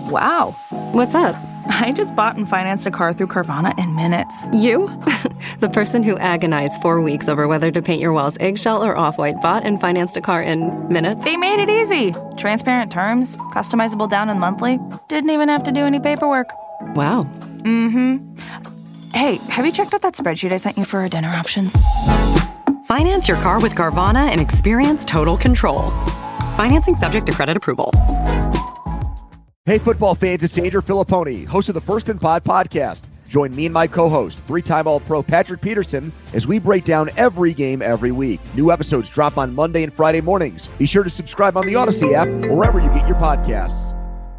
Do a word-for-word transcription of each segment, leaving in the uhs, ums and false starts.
Wow. What's up? I just bought and financed a car through Carvana in minutes. You? The person who agonized four weeks over whether to paint your walls eggshell or off-white bought and financed a car in minutes? They made it easy. Transparent terms, customizable down and monthly. Didn't even have to do any paperwork. Wow. Mm-hmm. Hey, have you checked out that spreadsheet I sent you for our dinner options? Finance your car with Carvana and experience total control. Financing subject to credit approval. Hey, football fans, it's Andrew Filipponi, host of the First and Pod podcast. Join me and my co-host, three-time All-Pro Patrick Peterson, as we break down every game every week. New episodes drop on Monday and Friday mornings. Be sure to subscribe on the Odyssey app or wherever you get your podcasts.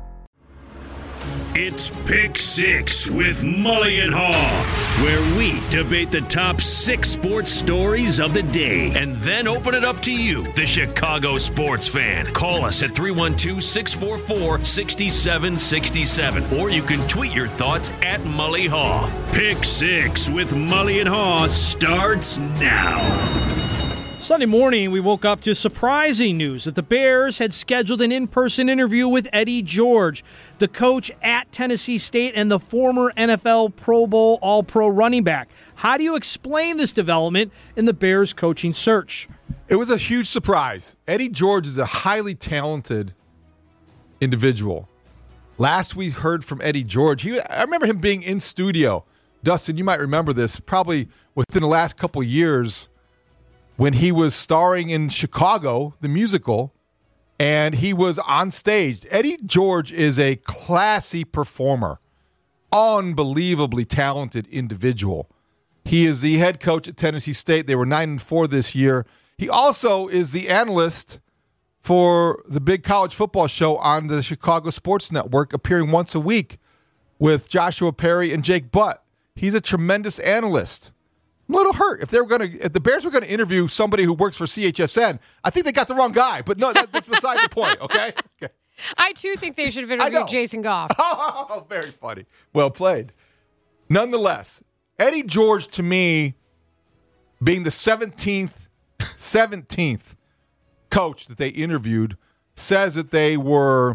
It's Pick Six with Mully and Haw, where we debate the top six sports stories of the day and then open it up to you, the Chicago sports fan. Call us at three one two, six four four, six seven six seven, or you can tweet your thoughts at Mully Haw. Pick Six with Mully and Haw starts now. Sunday morning, we woke up to surprising news that the Bears had scheduled an in-person interview with Eddie George, the coach at Tennessee State and the former N F L Pro Bowl All-Pro running back. How do you explain this development in the Bears coaching search? It was a huge surprise. Eddie George is a highly talented individual. Last we heard from Eddie George, he, I remember him being in studio. Dustin, you might remember this, probably within the last couple years, when he was starring in Chicago, the musical, and he was on stage. Eddie George is a classy performer, unbelievably talented individual. He is the head coach at Tennessee State. They were nine and four this year. He also is the analyst for the big college football show on the Chicago Sports Network, appearing once a week with Joshua Perry and Jake Butt. He's a tremendous analyst. I'm a little hurt. If they were going to, if the Bears were going to interview somebody who works for C H S N, I think they got the wrong guy. But no, that, that's beside the point. Okay. Okay. I too think they should have interviewed Jason Goff. Oh, very funny. Well played. Nonetheless, Eddie George, to me, being the seventeenth, seventeenth coach that they interviewed, says that they were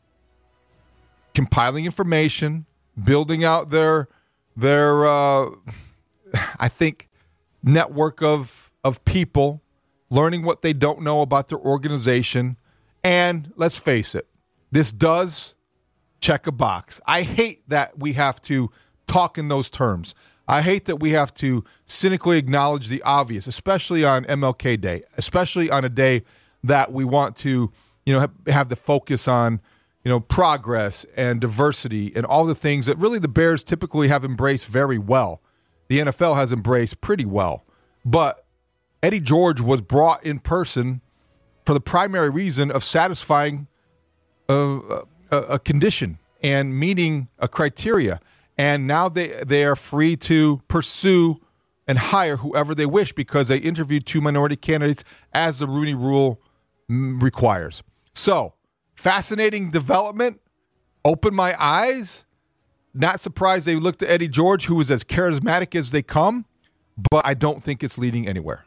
compiling information, building out their their. Uh, I think, network of of people, learning what they don't know about their organization. And let's face it, this does check a box. I hate that we have to talk in those terms. I hate that we have to cynically acknowledge the obvious, especially on M L K Day, especially on a day that we want to, you know, have, have the focus on, you know, progress and diversity and all the things that really the Bears typically have embraced very well. The N F L has embraced pretty well. But Eddie George was brought in person for the primary reason of satisfying a, a, a condition and meeting a criteria. And now they, they are free to pursue and hire whoever they wish because they interviewed two minority candidates as the Rooney Rule requires. So, fascinating development. Opened my eyes. Not surprised they looked at Eddie George, who is as charismatic as they come, but I don't think it's leading anywhere.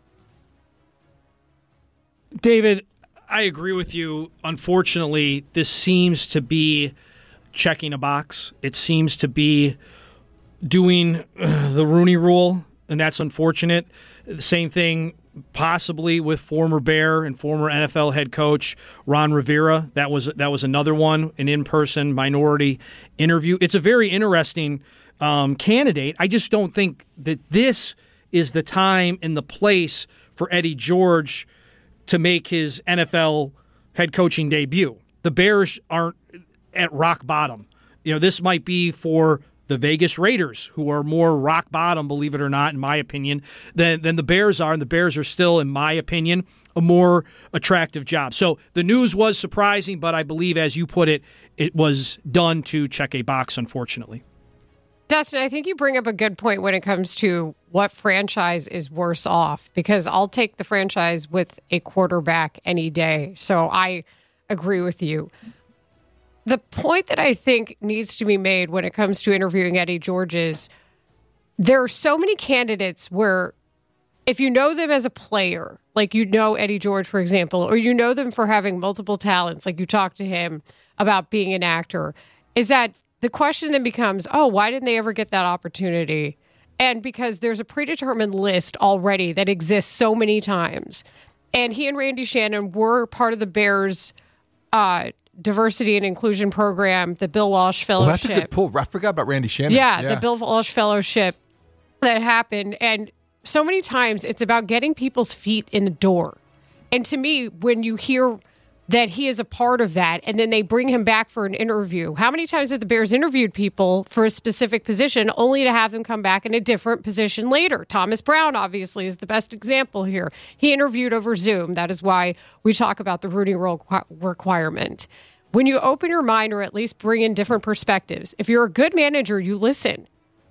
David, I agree with you. Unfortunately, this seems to be checking a box. It seems to be doing uh, the Rooney Rule, and that's unfortunate. The same thing possibly with former Bear and former N F L head coach Ron Rivera. That was that was another one, an in-person minority interview. It's a very interesting um, candidate. I just don't think that this is the time and the place for Eddie George to make his N F L head coaching debut. The Bears aren't at rock bottom. You know, this might be for the Vegas Raiders, who are more rock bottom, believe it or not, in my opinion, than, than the Bears are. And the Bears are still, in my opinion, a more attractive job. So the news was surprising, but I believe, as you put it, it was done to check a box, unfortunately. Dustin, I think you bring up a good point when it comes to what franchise is worse off, because I'll take the franchise with a quarterback any day. So I agree with you. The point that I think needs to be made when it comes to interviewing Eddie George is there are so many candidates where if you know them as a player, like you know Eddie George, for example, or you know them for having multiple talents, like you talk to him about being an actor is that the question then becomes, oh, why didn't they ever get that opportunity? And because there's a predetermined list already that exists so many times. And he and Randy Shannon were part of the Bears uh, diversity and inclusion program, the Bill Walsh Fellowship. Well, that's a good pull. I forgot about Randy Shannon. Yeah, yeah, the Bill Walsh Fellowship that happened. And so many times it's about getting people's feet in the door. And to me, when you hear that he is a part of that, and then they bring him back for an interview. How many times have the Bears interviewed people for a specific position only to have them come back in a different position later? Thomas Brown, obviously, is the best example here. He interviewed over Zoom. That is why we talk about the Rooney Rule requirement. When you open your mind or at least bring in different perspectives, if you're a good manager, you listen.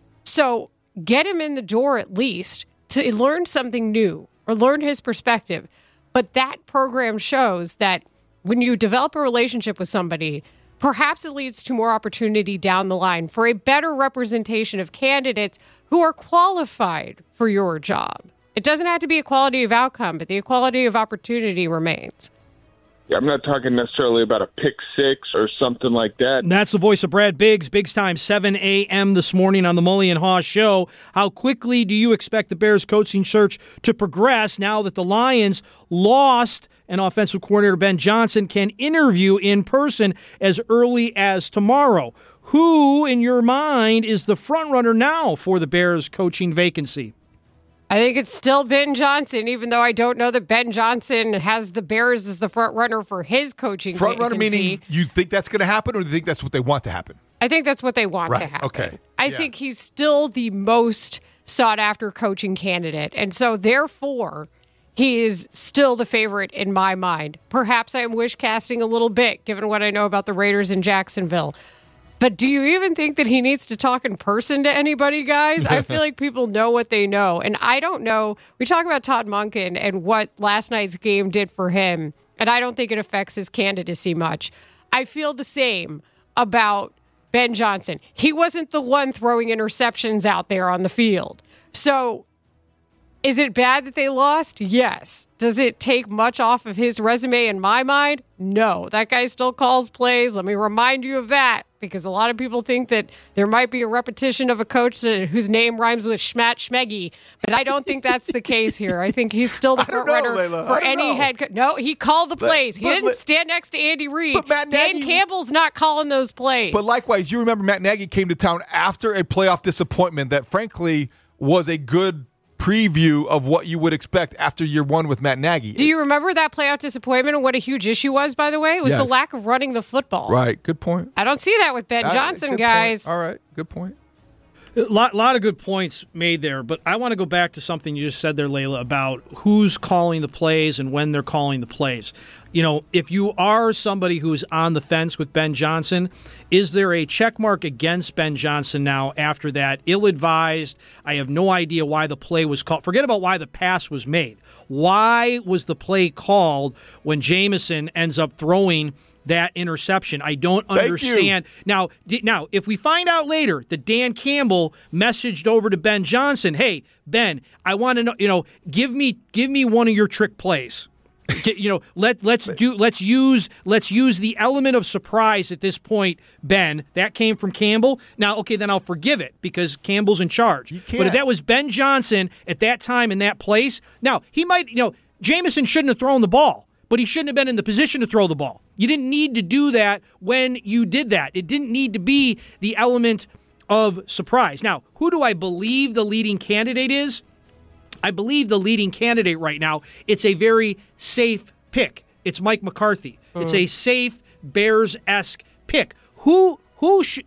So get him in the door at least to learn something new or learn his perspective. But that program shows that when you develop a relationship with somebody, perhaps it leads to more opportunity down the line for a better representation of candidates who are qualified for your job. It doesn't have to be equality of outcome, but the equality of opportunity remains. Yeah, I'm not talking necessarily about a pick six or something like that. And that's the voice of Brad Biggs. Biggs time, seven a.m. this morning on the Mully and Haw Show. How quickly do you expect the Bears coaching search to progress now that the Lions lost and offensive coordinator Ben Johnson can interview in person as early as tomorrow? Who, in your mind, is the front runner now for the Bears coaching vacancy? I think it's still Ben Johnson, even though I don't know that Ben Johnson has the Bears as the front runner for his coaching Front vacancy. runner meaning you think that's going to happen, or do you think that's what they want to happen? I think that's what they want right. to happen. Okay. I yeah. think he's still the most sought-after coaching candidate, and so therefore he is still the favorite in my mind. Perhaps I am wish-casting a little bit, given what I know about the Raiders in Jacksonville. But do you even think that he needs to talk in person to anybody, guys? I feel like people know what they know. And I don't know. We talk about Todd Monken and what last night's game did for him, and I don't think it affects his candidacy much. I feel the same about Ben Johnson. He wasn't the one throwing interceptions out there on the field. So is it bad that they lost? Yes. Does it take much off of his resume in my mind? No. That guy still calls plays. Let me remind you of that, because a lot of people think that there might be a repetition of a coach that, whose name rhymes with Schmat Schmeggy, but I don't think that's the case here. I think he's still the front runner Layla. for any know. head coach. No, he called the but, plays. He didn't li- stand next to Andy Reid. Dan Nagy, Campbell's not calling those plays. But likewise, you remember Matt Nagy came to town after a playoff disappointment that, frankly, was a good preview of what you would expect after year one with Matt Nagy. Do you remember that playoff disappointment and what a huge issue was, by the way? It was yes. the lack of running the football. Right. Good point. I don't see that with Ben Johnson, uh, guys. Point. All right. Good point. A lot, lot of good points made there, but I want to go back to something you just said there, Layla, about who's calling the plays and when they're calling the plays. You know, if you are somebody who's on the fence with Ben Johnson, is there a check mark against Ben Johnson now after that? Ill-advised. I have no idea why the play was called. Forget about why the pass was made. Why was the play called when Jameson ends up throwing that interception? I don't Thank understand. You. Now, now, if we find out later that Dan Campbell messaged over to Ben Johnson, "Hey, Ben, I want to know, you know, give me give me one of your trick plays." You know, let let's do let's use let's use the element of surprise at this point, Ben. That came from Campbell. Now, okay, then I'll forgive it because Campbell's in charge. But if that was Ben Johnson at that time in that place, now he might, you know, Jameson shouldn't have thrown the ball, but he shouldn't have been in the position to throw the ball. You didn't need to do that when you did that. It didn't need to be the element of surprise. Now, who do I believe the leading candidate is? I believe the leading candidate right now, it's a very safe pick. It's Mike McCarthy. Mm. It's a safe Bears-esque pick. Who who should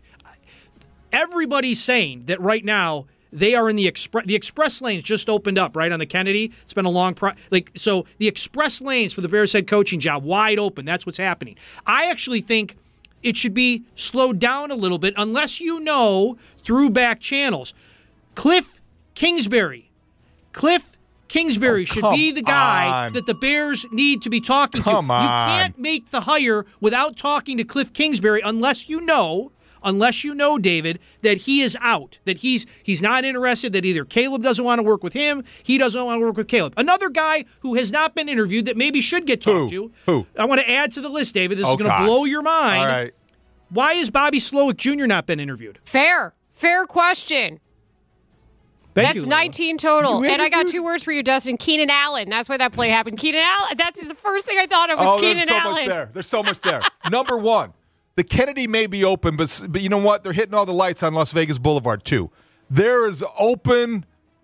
everybody's saying that right now they are in the express the express lanes just opened up right on the Kennedy. It's been a long pro- like so the express lanes for the Bears head coaching job wide open. That's what's happening. I actually think it should be slowed down a little bit unless you know through back channels. Cliff Kingsbury Cliff Kingsbury oh, should be the guy on. that the Bears need to be talking come to. On. You can't make the hire without talking to Cliff Kingsbury unless you know, unless you know, David, that he is out, that he's he's not interested, that either Caleb doesn't want to work with him, he doesn't want to work with Caleb. Another guy who has not been interviewed that maybe should get talked Who? to. Who? I want to add to the list, David. This Oh, is going to gosh. blow your mind. All right. Why has Bobby Slowick Junior not been interviewed? Fair. Fair question. Thank That's you, Layla. nineteen total. You And I got interviewed- two words for you, Dustin. Keenan Allen. That's why that play happened. Keenan Allen. That's the first thing I thought of was Oh, Keenan there's so Allen. much there. There's so much there. Number one, the Kennedy may be open, but but you know what? They're hitting all the lights on Las Vegas Boulevard too. There is open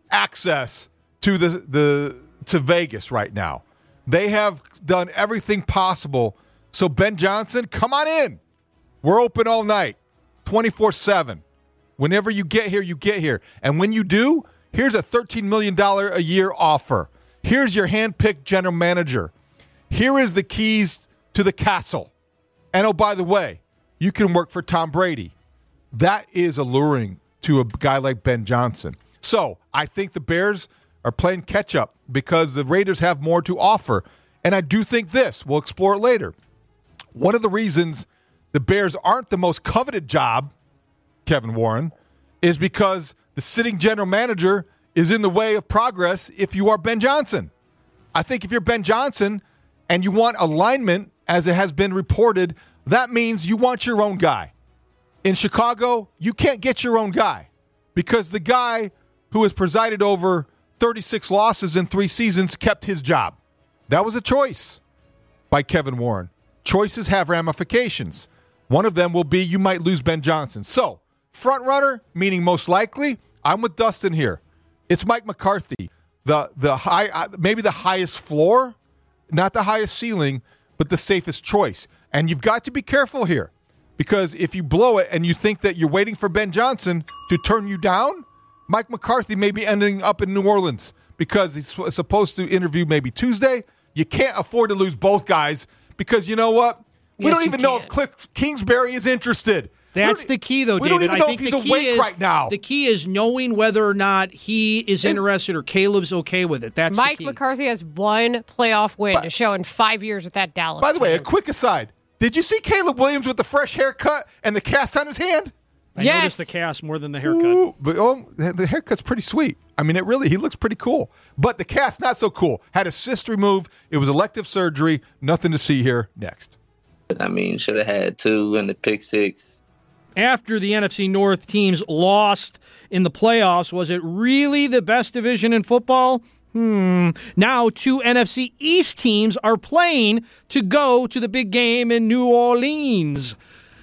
access to the the to Vegas right now. They have done everything possible. So Ben Johnson, come on in. We're open all night, twenty-four seven. Whenever you get here, you get here. And when you do, here's a thirteen million dollars a year offer. Here's your hand-picked general manager. Here is the keys to the castle. And oh, by the way, you can work for Tom Brady. That is alluring to a guy like Ben Johnson. So I think the Bears are playing catch-up because the Raiders have more to offer. And I do think this. We'll explore it later. One of the reasons the Bears aren't the most coveted job, Kevin Warren, is because the sitting general manager is in the way of progress if you are Ben Johnson. I think if you're Ben Johnson and you want alignment, as it has been reported, that means you want your own guy. In Chicago, you can't get your own guy because the guy who has presided over thirty-six losses in three seasons kept his job. That was a choice by Kevin Warren. Choices have ramifications. One of them will be you might lose Ben Johnson. So, front runner, meaning most likely, I'm with Dustin here. It's Mike McCarthy, the the high, uh, maybe the highest floor, not the highest ceiling, but the safest choice. And you've got to be careful here because if you blow it and you think that you're waiting for Ben Johnson to turn you down, Mike McCarthy may be ending up in New Orleans because he's supposed to interview maybe Tuesday. You can't afford to lose both guys because you know what? We Yes, don't you even know can. if Cliff Kingsbury is interested. That's We don't- the key, though, we David. don't even I know think if he's the key awake is, right now. The key is knowing whether or not he is interested or Caleb's okay with it. That's Mike the key. McCarthy has one playoff win to show in five years with that Dallas By the way, a team. quick aside. Did you see Caleb Williams with the fresh haircut and the cast on his hand? I Yes. noticed the cast more than the haircut. Ooh, but oh, the haircut's pretty sweet. I mean, it really, he looks pretty cool. But the cast, not so cool. Had a cyst removed. It was elective surgery. Nothing to see here. Next. I mean, should have had two in the pick six. After the N F C North teams lost in the playoffs, was it really the best division in football? Hmm. Now two N F C East teams are playing to go to the big game in New Orleans.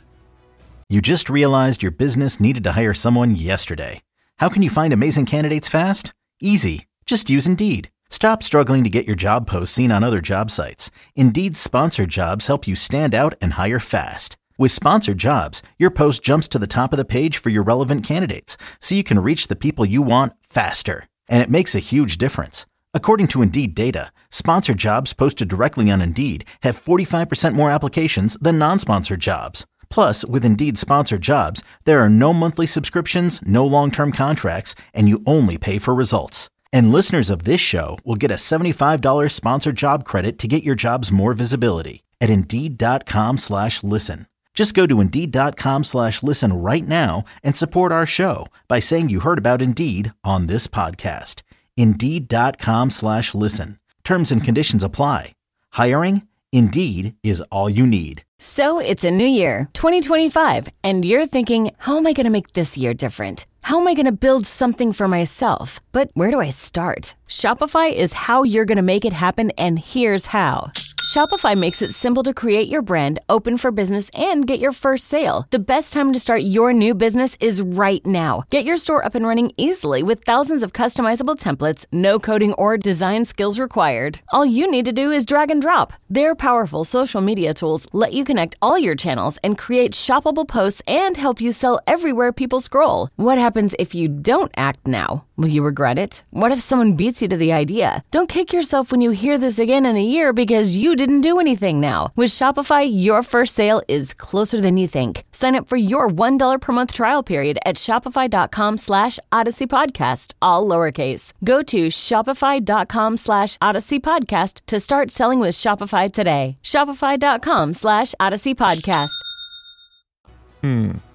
You just realized your business needed to hire someone yesterday. How can you find amazing candidates fast? Easy. Just use Indeed. Stop struggling to get your job posts seen on other job sites. Indeed's sponsored jobs help you stand out and hire fast. With sponsored jobs, your post jumps to the top of the page for your relevant candidates, so you can reach the people you want faster. And it makes a huge difference. According to Indeed data, sponsored jobs posted directly on Indeed have forty-five percent more applications than non-sponsored jobs. Plus, with Indeed sponsored jobs, there are no monthly subscriptions, no long-term contracts, and you only pay for results. And listeners of this show will get a seventy-five dollars sponsored job credit to get your jobs more visibility at Indeed.com slash listen. Just go to Indeed.com slash listen right now and support our show by saying you heard about Indeed on this podcast. Indeed.com slash listen. Terms and conditions apply. Hiring? Indeed is all you need. So it's a new year, twenty twenty-five, and you're thinking, how am I going to make this year different? How am I going to build something for myself? But where do I start? Shopify is how you're going to make it happen, and here's how. Shopify makes it simple to create your brand, open for business, and get your first sale. The best time to start your new business is right now. Get your store up and running easily with thousands of customizable templates, no coding or design skills required. All you need to do is drag and drop. Their powerful social media tools let you connect all your channels and create shoppable posts and help you sell everywhere people scroll. What happens if you don't act now? Will you regret it? What if someone beats you to the idea? Don't kick yourself when you hear this again in a year because you didn't do anything now. With Shopify, your first sale is closer than you think. Sign up for your one dollar per month trial period at shopify.com slash Odyssey Podcast, all lowercase. Go to shopify.com slash Odyssey Podcast to start selling with Shopify today. Shopify.com slash Odyssey Podcast. Hmm.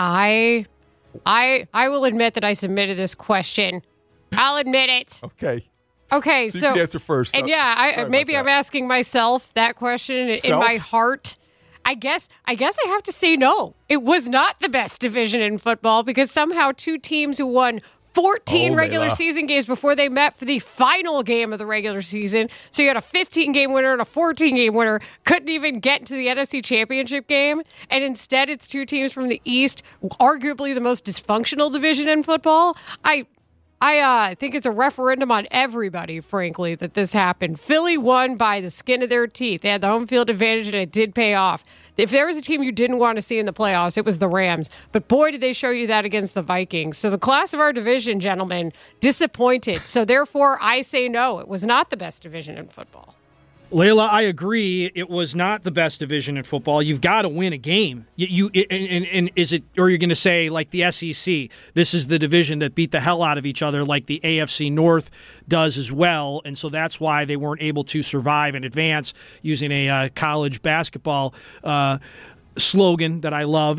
I, I, I will admit that I submitted this question. I'll admit it. Okay. Okay, so, so you can answer first. And yeah, I, maybe I'm asking myself that question in, in my heart. I guess I guess I have to say no. It was not the best division in football because somehow two teams who won fourteen oh, regular Layla. season games before they met for the final game of the regular season. So you had a fifteen-game winner and a fourteen-game winner. Couldn't even get into the N F C Championship game. And instead, it's two teams from the East, arguably the most dysfunctional division in football. I I uh, think it's a referendum on everybody, frankly, that this happened. Philly won by the skin of their teeth. They had the home field advantage, and it did pay off. If there was a team you didn't want to see in the playoffs, it was the Rams. But boy, did they show you that against the Vikings. So the class of our division, gentlemen, disappointed. So therefore, I say no. It was not the best division in football. Layla, I agree. It was not the best division in football. You've got to win a game. You, you and, and, and is it, or you're going to say like the S E C? This is the division that beat the hell out of each other, like the A F C North does as well, and so that's why they weren't able to survive and advance. Using a uh, college basketball uh, slogan that I love.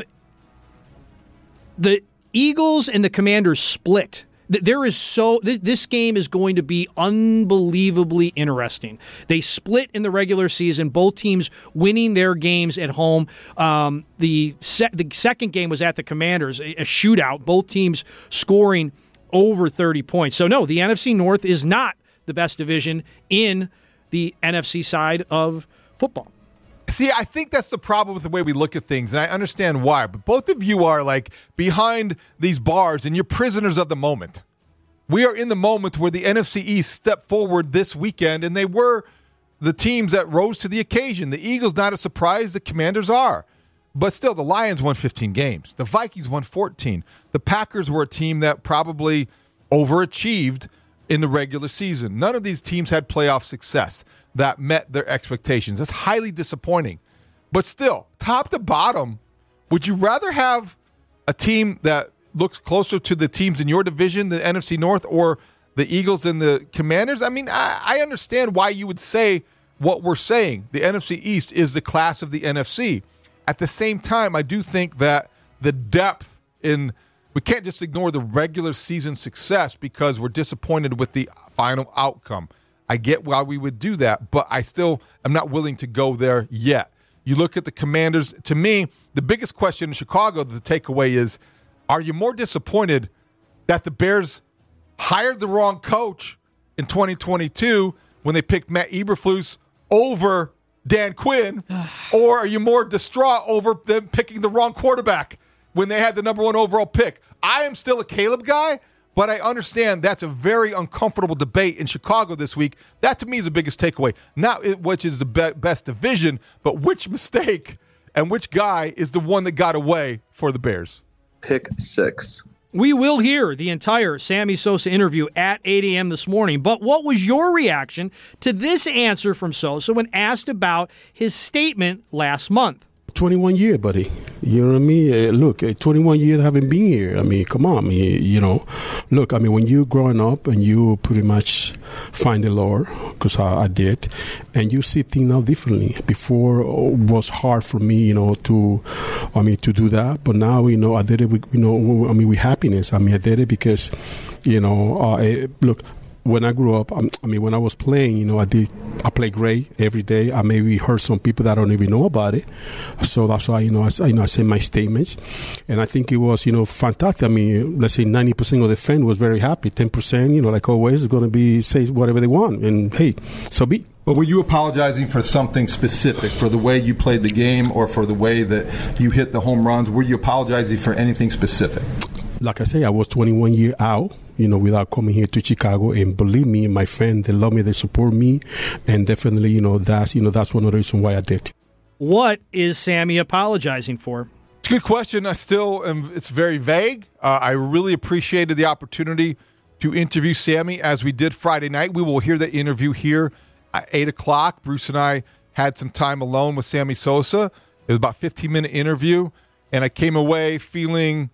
The Eagles and the Commanders split. There is so this, this game is going to be unbelievably interesting. They split in the regular season, both teams winning their games at home. Um, the se- the second game was at the Commanders, a, a shootout. Both teams scoring over thirty points. So no, the N F C North is not the best division in the N F C side of football. See, I think that's the problem with the way we look at things, and I understand why. But both of you are like behind these bars, and you're prisoners of the moment. We are in the moment where the N F C East stepped forward this weekend, and they were the teams that rose to the occasion. The Eagles, not a surprise. The Commanders are. But still, the Lions won fifteen games. The Vikings won fourteen. The Packers were a team that probably overachieved in the regular season. None of these teams had playoff success that met their expectations. That's highly disappointing. But still, top to bottom, would you rather have a team that looks closer to the teams in your division, the N F C North, or the Eagles and the Commanders? I mean, I, I understand why you would say what we're saying. The N F C East is the class of the N F C. At the same time, I do think that the depth in – we can't just ignore the regular season success because we're disappointed with the final outcome. I get why we would do that, but I still am not willing to go there yet. You look at the Commanders. To me, the biggest question in Chicago, the takeaway is, are you more disappointed that the Bears hired the wrong coach in twenty twenty-two when they picked Matt Eberflus over Dan Quinn, or are you more distraught over them picking the wrong quarterback when they had the number one overall pick? I am still a Caleb guy, but I understand that's a very uncomfortable debate in Chicago this week. That, to me, is the biggest takeaway. Not which is the be- best division, but which mistake and which guy is the one that got away for the Bears. Pick six. We will hear the entire Sammy Sosa interview at eight a.m. this morning. But what was your reaction to this answer from Sosa when asked about his statement last month? twenty-one years, buddy. You know what I mean? Uh, look, uh, twenty-one years haven't been here. I mean, come on. I mean, you know, look, I mean, when you growing up and you pretty much find the Lord, because I, I did, and you see things now differently. Before it was hard for me, you know, to, I mean, to do that. But now, you know, I did it with, you know, I mean, with happiness. I mean, I did it because, you know, uh, it, look, when I grew up, I mean, when I was playing, you know, I did, I played great every day. I maybe heard some people that don't even know about it. So that's why, you know, I, you know, I sent my statements. And I think it was, you know, fantastic. I mean, let's say ninety percent of the fan was very happy. ten percent, you know, like always, is going to be, say whatever they want. And hey, so be. But were you apologizing for something specific, for the way you played the game or for the way that you hit the home runs? Were you apologizing for anything specific? Like I say, I was twenty-one years out, you know, without coming here to Chicago. And believe me, my friends, they love me, they support me. And definitely, you know, that's, you know, that's one of the reasons why I did. What is Sammy apologizing for? It's a good question. I still am, it's very vague. Uh, I really appreciated the opportunity to interview Sammy as we did Friday night. We will hear the interview here at eight o'clock. Bruce and I had some time alone with Sammy Sosa. It was about a fifteen-minute interview, and I came away feeling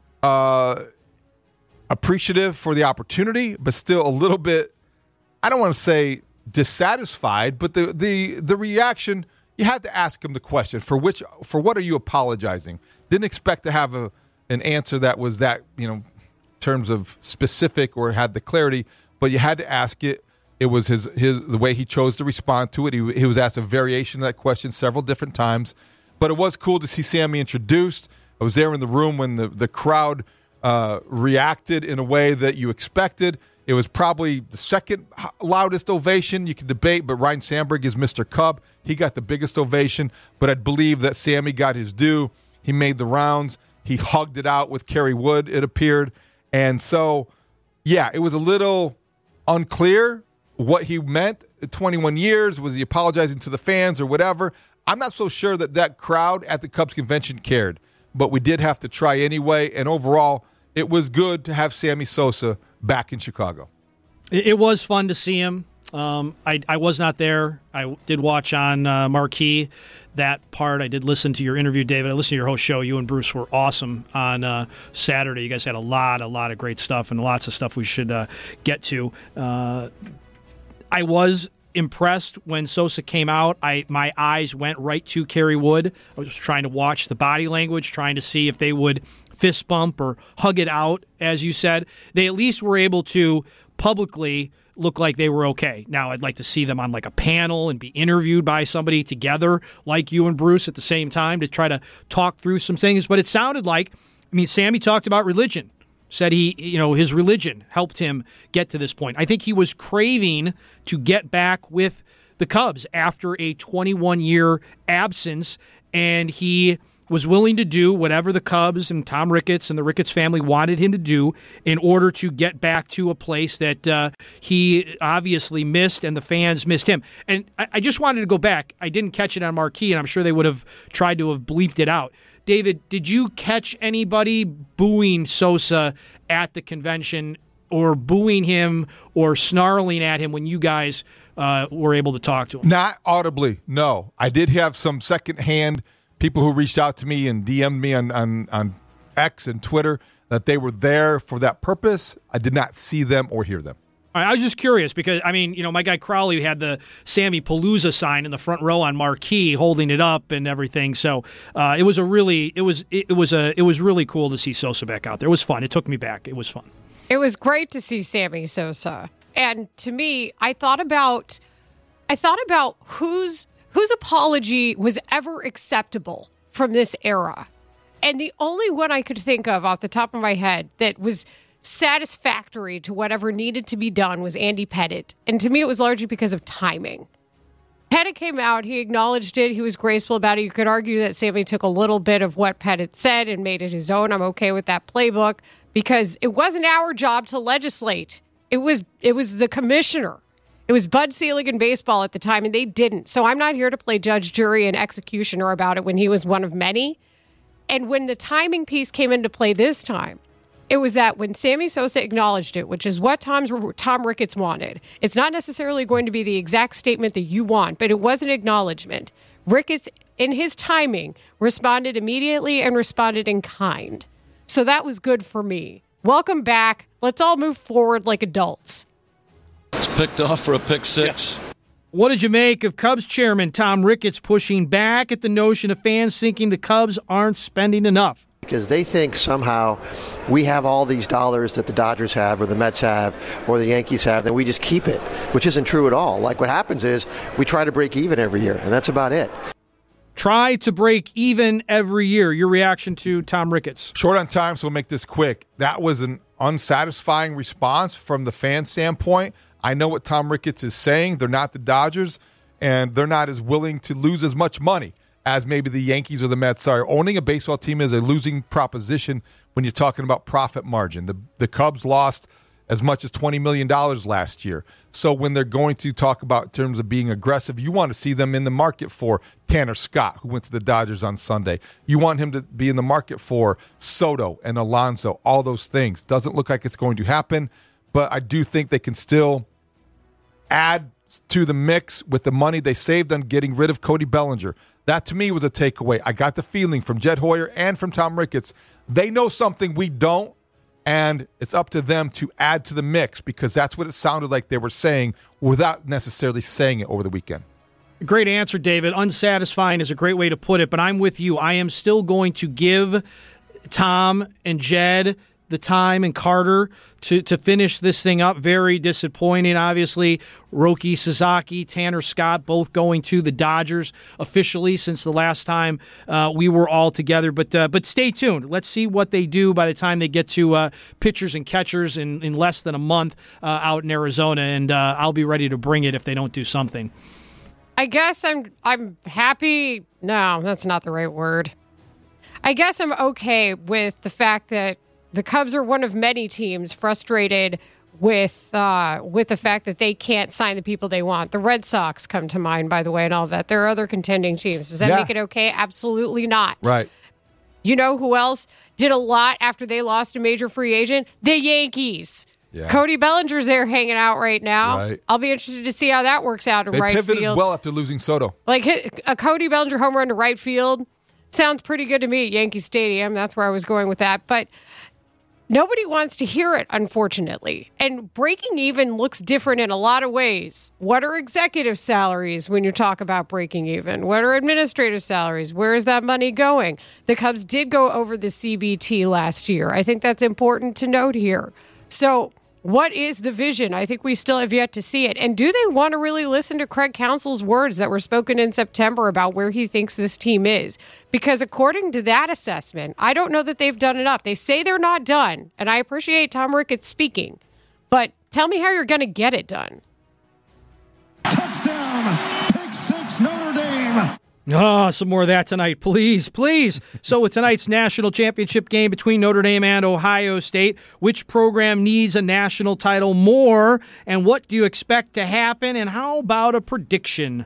uh, appreciative for the opportunity, but still a little bit, I don't want to say dissatisfied, but the the the reaction, you had to ask him the question, for which for what are you apologizing? Didn't expect to have a an answer that was that, you know, in terms of specific or had the clarity, but you had to ask it. It was his his the way he chose to respond to it. He, he was asked a variation of that question several different times, but it was cool to see Sammy introduced. I was there in the room when the, the crowd uh, reacted in a way that you expected. It was probably the second loudest ovation. You could debate, but Ryan Sandberg is Mister Cub. He got the biggest ovation, but I believe that Sammy got his due. He made the rounds. He hugged it out with Kerry Wood, it appeared. And so, yeah, it was a little unclear what he meant. twenty-one years, was he apologizing to the fans or whatever? I'm not so sure that that crowd at the Cubs convention cared, but we did have to try anyway. And overall, it was good to have Sammy Sosa back in Chicago. It, it was fun to see him. Um, I, I was not there. I did watch on uh, Marquee that part. I did listen to your interview, David. I listened to your whole show. You and Bruce were awesome on uh, Saturday. You guys had a lot, a lot of great stuff and lots of stuff we should uh, get to. Uh, I was impressed when Sosa came out. I my eyes went right to Kerry Wood. I was trying to watch the body language, trying to see if they would fist bump or hug it out, as you said. They at least were able to publicly look like they were okay. Now, I'd like to see them on like a panel and be interviewed by somebody together like you and Bruce at the same time to try to talk through some things. But it sounded like, I mean, Sammy talked about religion, said he, you know, his religion helped him get to this point. I think he was craving to get back with the Cubs after a twenty-one-year absence, and he was willing to do whatever the Cubs and Tom Ricketts and the Ricketts family wanted him to do in order to get back to a place that uh, he obviously missed and the fans missed him. And I, I just wanted to go back. I didn't catch it on Marquee, and I'm sure they would have tried to have bleeped it out. David, did you catch anybody booing Sosa at the convention or booing him or snarling at him when you guys uh, were able to talk to him? Not audibly, no. I did have some secondhand people who reached out to me and D M'd me on, on, on X and Twitter that they were there for that purpose. I did not see them or hear them. I was just curious because, I mean, you know, my guy Crowley had the Sammy Palooza sign in the front row on Marquee holding it up and everything. So uh, it was a really, it was, it was a, it was really cool to see Sosa back out there. It was fun. It took me back. It was fun. It was great to see Sammy Sosa. And to me, I thought about, I thought about whose Whose apology was ever acceptable from this era? And the only one I could think of off the top of my head that was satisfactory to whatever needed to be done was Andy Pettitte. And to me, it was largely because of timing. Pettitte came out. He acknowledged it. He was graceful about it. You could argue that Sammy took a little bit of what Pettitte said and made it his own. I'm okay with that playbook because it wasn't our job to legislate. It was, it was the commissioner. It was Bud Selig in baseball at the time, and they didn't. So I'm not here to play judge, jury, and executioner about it when he was one of many. And when the timing piece came into play this time, it was that when Sammy Sosa acknowledged it, which is what Tom's, Tom Ricketts wanted, it's not necessarily going to be the exact statement that you want, but it was an acknowledgement. Ricketts, in his timing, responded immediately and responded in kind. So that was good for me. Welcome back. Let's all move forward like adults. It's picked off for a pick six. Yeah. What did you make of Cubs chairman Tom Ricketts pushing back at the notion of fans thinking the Cubs aren't spending enough? Because they think somehow we have all these dollars that the Dodgers have or the Mets have or the Yankees have, and we just keep it, which isn't true at all. Like what happens is we try to break even every year, and that's about it. Try to break even every year. Your reaction to Tom Ricketts? Short on time, so we'll make this quick. That was an unsatisfying response from the fan standpoint. I know what Tom Ricketts is saying. They're not the Dodgers, and they're not as willing to lose as much money as maybe the Yankees or the Mets are. Owning a baseball team is a losing proposition when you're talking about profit margin. The, the Cubs lost as much as twenty million dollars last year. So when they're going to talk about in terms of being aggressive, you want to see them in the market for Tanner Scott, who went to the Dodgers on Sunday. You want him to be in the market for Soto and Alonso, all those things. Doesn't look like it's going to happen, but I do think they can still add to the mix with the money they saved on getting rid of Cody Bellinger. That, to me, was a takeaway. I got the feeling from Jed Hoyer and from Tom Ricketts, they know something we don't, and it's up to them to add to the mix because that's what it sounded like they were saying without necessarily saying it over the weekend. Great answer, David. Unsatisfying is a great way to put it, but I'm with you. I am still going to give Tom and Jed, the time and Carter to, to finish this thing up. Very disappointing, obviously. Roki Sasaki, Tanner Scott, both going to the Dodgers officially since the last time uh, we were all together. But uh, but stay tuned. Let's see what they do by the time they get to uh, pitchers and catchers in, in less than a month uh, out in Arizona. And uh, I'll be ready to bring it if they don't do something. I guess I'm I'm happy. No, that's not the right word. I guess I'm okay with the fact that the Cubs are one of many teams frustrated with uh, with the fact that they can't sign the people they want. The Red Sox come to mind, by the way, and all that. There are other contending teams. Does that yeah. make it okay? Absolutely not. Right. You know who else did a lot after they lost a major free agent? The Yankees. Yeah. Cody Bellinger's there hanging out right now. Right. I'll be interested to see how that works out in they right pivoted field. well after losing Soto. Like a Cody Bellinger home run to right field sounds pretty good to me at Yankee Stadium. That's where I was going with that. But nobody wants to hear it, unfortunately. And breaking even looks different in a lot of ways. What are executive salaries when you talk about breaking even? What are administrative salaries? Where is that money going? The Cubs did go over the C B T last year. I think that's important to note here. So what is the vision? I think we still have yet to see it. And do they want to really listen to Craig Counsell's words that were spoken in September about where he thinks this team is? Because according to that assessment, I don't know that they've done enough. They say they're not done, and I appreciate Tom Ricketts speaking. But tell me how you're going to get it done. Touchdown, pick six, Notre Dame. Oh, some more of that tonight, please, please. So with tonight's national championship game between Notre Dame and Ohio State, which program needs a national title more, and what do you expect to happen, and how about a prediction?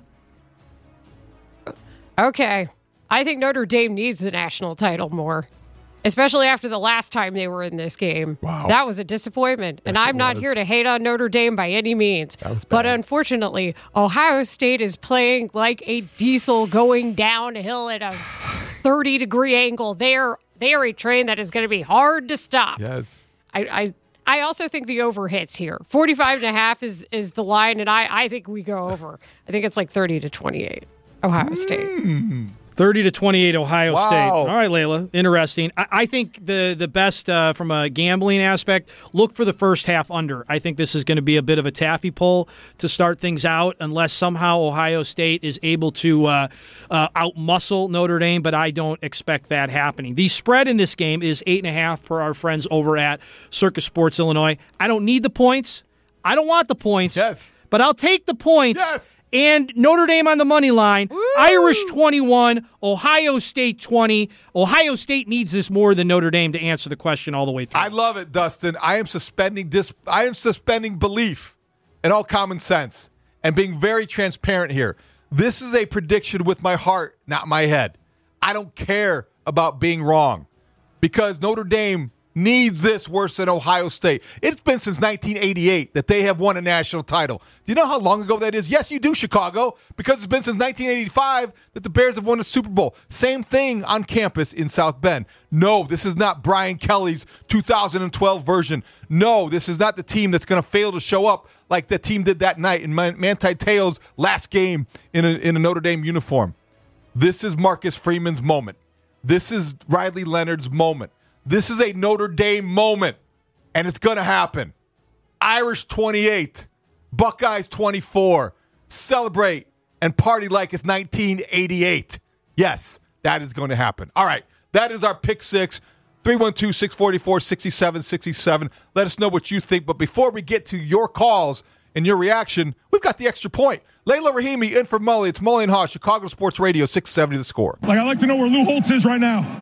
Okay. I think Notre Dame needs the national title more, especially after the last time they were in this game. Wow. That was a disappointment. Yes, and I'm not was. here to hate on Notre Dame by any means. But unfortunately, Ohio State is playing like a diesel going downhill at a thirty-degree angle. They are, they are a train that is going to be hard to stop. Yes. I, I I also think the over hits here. forty-five and a half is, is the line, and I, I think we go over. I think it's like thirty to twenty-eight, Ohio State. Mm. thirty to twenty-eight, Ohio Wow. State. All right, Layla. Interesting. I, I think the the best uh, from a gambling aspect, look for the first half under. I think this is going to be a bit of a taffy pull to start things out, unless somehow Ohio State is able to uh, uh, outmuscle Notre Dame, but I don't expect that happening. The spread in this game is eight and a half per our friends over at Circus Sports Illinois. I don't need the points. I don't want the points. Yes. But I'll take the points. Yes. And Notre Dame on the money line. Woo! Irish twenty-one, Ohio State twenty. Ohio State needs this more than Notre Dame to answer the question all the way through. I love it, Dustin. I am suspending dis- I am suspending belief and all common sense and being very transparent here. This is a prediction with my heart, not my head. I don't care about being wrong because Notre Dame needs this worse than Ohio State. It's been since nineteen eighty-eight that they have won a national title. Do you know how long ago that is? Yes, you do, Chicago, because it's been since nineteen eighty-five that the Bears have won a Super Bowl. Same thing on campus in South Bend. No, this is not Brian Kelly's two thousand twelve version. No, this is not the team that's going to fail to show up like the team did that night in Manti Te'o's last game in a, in a Notre Dame uniform. This is Marcus Freeman's moment. This is Riley Leonard's moment. This is a Notre Dame moment, and it's going to happen. Irish twenty-eight, Buckeyes twenty-four. Celebrate and party like it's nineteen eighty-eight. Yes, that is going to happen. All right, that is our pick six. three one two, six four four, six seven six seven. Let us know what you think. But before we get to your calls and your reaction, we've got the extra point. Layla Rahimi in for Mully. It's Mully and Haw, Chicago Sports Radio, six seventy The Score. Like, I'd like to know where Lou Holtz is right now.